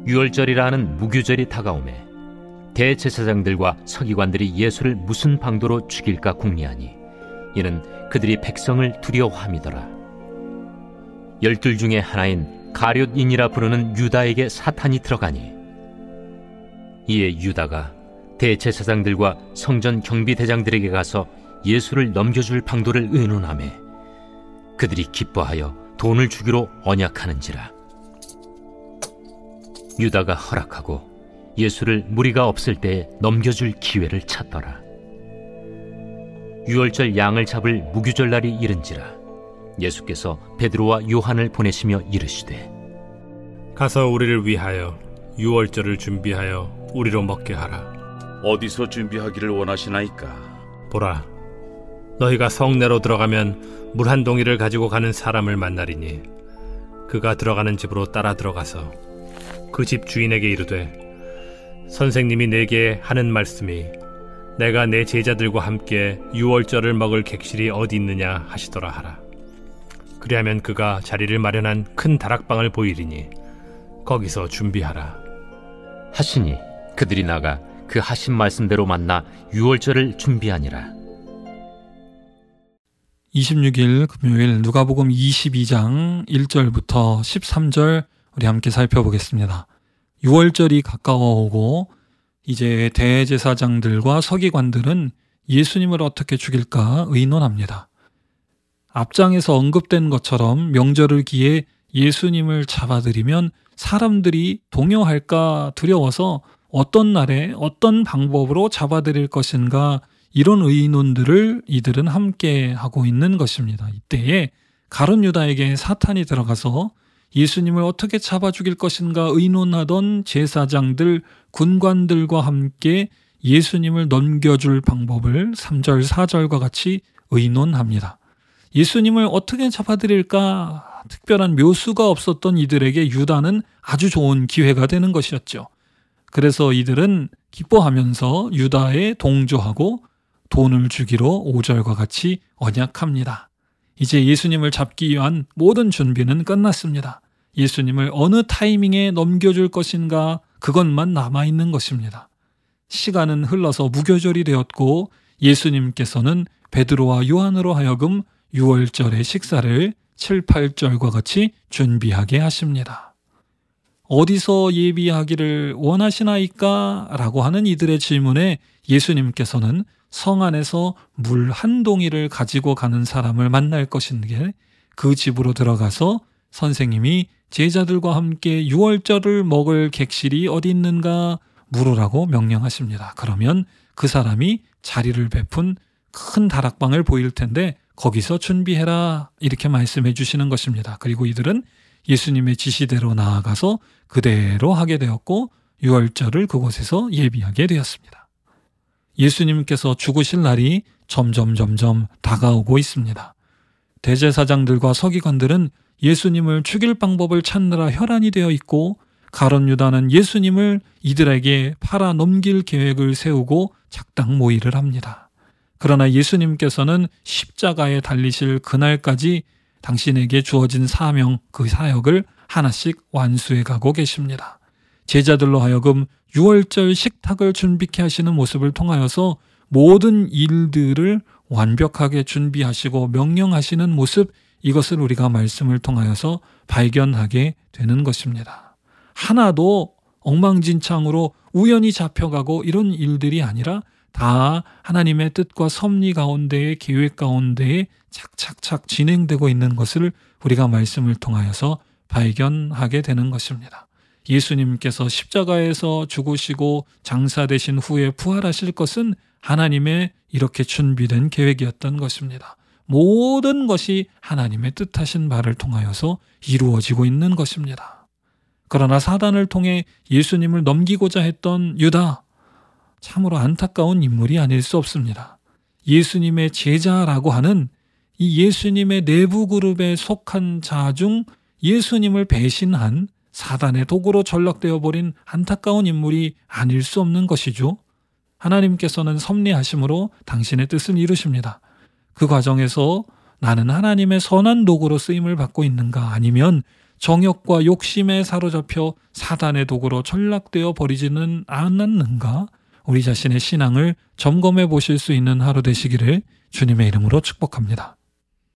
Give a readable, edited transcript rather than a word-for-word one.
유월절이라 하는 무교절이 다가오매 대제사장들과 서기관들이 예수를 무슨 방도로 죽일까 궁리하니 이는 그들이 백성을 두려워함이더라. 12 중에 하나인 가룟인이라 부르는 유다에게 사탄이 들어가니 이에 유다가 대제사장들과 성전 경비대장들에게 가서 예수를 넘겨줄 방도를 의논하매 그들이 기뻐하여 돈을 주기로 언약하는지라. 유다가 허락하고 예수를 무리가 없을 때에 넘겨줄 기회를 찾더라. 유월절 양을 잡을 무교절 날이 이른지라. 예수께서 베드로와 요한을 보내시며 이르시되 가서 우리를 위하여 유월절을 준비하여 우리로 먹게 하라. 어디서 준비하기를 원하시나이까? 보라, 너희가 성내로 들어가면 물 한 동이를 가지고 가는 사람을 만나리니 그가 들어가는 집으로 따라 들어가서 그 집 주인에게 이르되 선생님이 내게 하는 말씀이 내가 내 제자들과 함께 유월절을 먹을 객실이 어디 있느냐 하시더라 하라. 그리하면 그가 자리를 마련한 큰 다락방을 보이리니 거기서 준비하라 하시니 그들이 나가 그 하신 말씀대로 만나 유월절을 준비하니라. 26일 금요일 누가복음 22장 1절부터 13절 우리 함께 살펴보겠습니다. 유월절이 가까워오고 이제 대제사장들과 서기관들은 예수님을 어떻게 죽일까 의논합니다. 앞장에서 언급된 것처럼 명절을 기해 예수님을 잡아들이면 사람들이 동요할까 두려워서 어떤 날에 어떤 방법으로 잡아들일 것인가 이런 의논들을 이들은 함께 하고 있는 것입니다. 이때에 가룟 유다에게 사탄이 들어가서 예수님을 어떻게 잡아 죽일 것인가 의논하던 제사장들, 군관들과 함께 예수님을 넘겨줄 방법을 3절, 4절과 같이 의논합니다. 예수님을 어떻게 잡아드릴까 특별한 묘수가 없었던 이들에게 유다는 아주 좋은 기회가 되는 것이었죠. 그래서 이들은 기뻐하면서 유다에 동조하고 돈을 주기로 5절과 같이 언약합니다. 이제 예수님을 잡기 위한 모든 준비는 끝났습니다. 예수님을 어느 타이밍에 넘겨줄 것인가 그것만 남아있는 것입니다. 시간은 흘러서 무교절이 되었고 예수님께서는 베드로와 요한으로 하여금 유월절의 식사를 7, 8절과 같이 준비하게 하십니다. 어디서 예비하기를 원하시나이까? 라고 하는 이들의 질문에 예수님께서는 성 안에서 물 한 동이를 가지고 가는 사람을 만날 것인데 그 집으로 들어가서 선생님이 제자들과 함께 유월절을 먹을 객실이 어디 있는가 물으라고 명령하십니다. 그러면 그 사람이 자리를 베푼 큰 다락방을 보일 텐데 거기서 준비해라 이렇게 말씀해 주시는 것입니다. 그리고 이들은 예수님의 지시대로 나아가서 그대로 하게 되었고 유월절을 그곳에서 예비하게 되었습니다. 예수님께서 죽으실 날이 점점 다가오고 있습니다. 대제사장들과 서기관들은 예수님을 죽일 방법을 찾느라 혈안이 되어 있고 가룟 유다는 예수님을 이들에게 팔아 넘길 계획을 세우고 작당 모의를 합니다. 그러나 예수님께서는 십자가에 달리실 그날까지 당신에게 주어진 사명, 그 사역을 하나씩 완수해 가고 계십니다. 제자들로 하여금 유월절 식탁을 준비케 하시는 모습을 통하여서 모든 일들을 완벽하게 준비하시고 명령하시는 모습, 이것을 우리가 말씀을 통하여서 발견하게 되는 것입니다. 하나도 엉망진창으로 우연히 잡혀가고 이런 일들이 아니라 다 하나님의 뜻과 섭리 가운데의 계획 가운데에 착착착 진행되고 있는 것을 우리가 말씀을 통하여서 발견하게 되는 것입니다. 예수님께서 십자가에서 죽으시고 장사되신 후에 부활하실 것은 하나님의 이렇게 준비된 계획이었던 것입니다. 모든 것이 하나님의 뜻하신 바를 통하여서 이루어지고 있는 것입니다. 그러나 사단을 통해 예수님을 넘기고자 했던 유다, 참으로 안타까운 인물이 아닐 수 없습니다. 예수님의 제자라고 하는 이 예수님의 내부 그룹에 속한 자 중 예수님을 배신한 사단의 도구로 전락되어 버린 안타까운 인물이 아닐 수 없는 것이죠. 하나님께서는 섭리하심으로 당신의 뜻을 이루십니다. 그 과정에서 나는 하나님의 선한 도구로 쓰임을 받고 있는가, 아니면 정욕과 욕심에 사로잡혀 사단의 도구로 전락되어 버리지는 않았는가? 우리 자신의 신앙을 점검해 보실 수 있는 하루 되시기를 주님의 이름으로 축복합니다.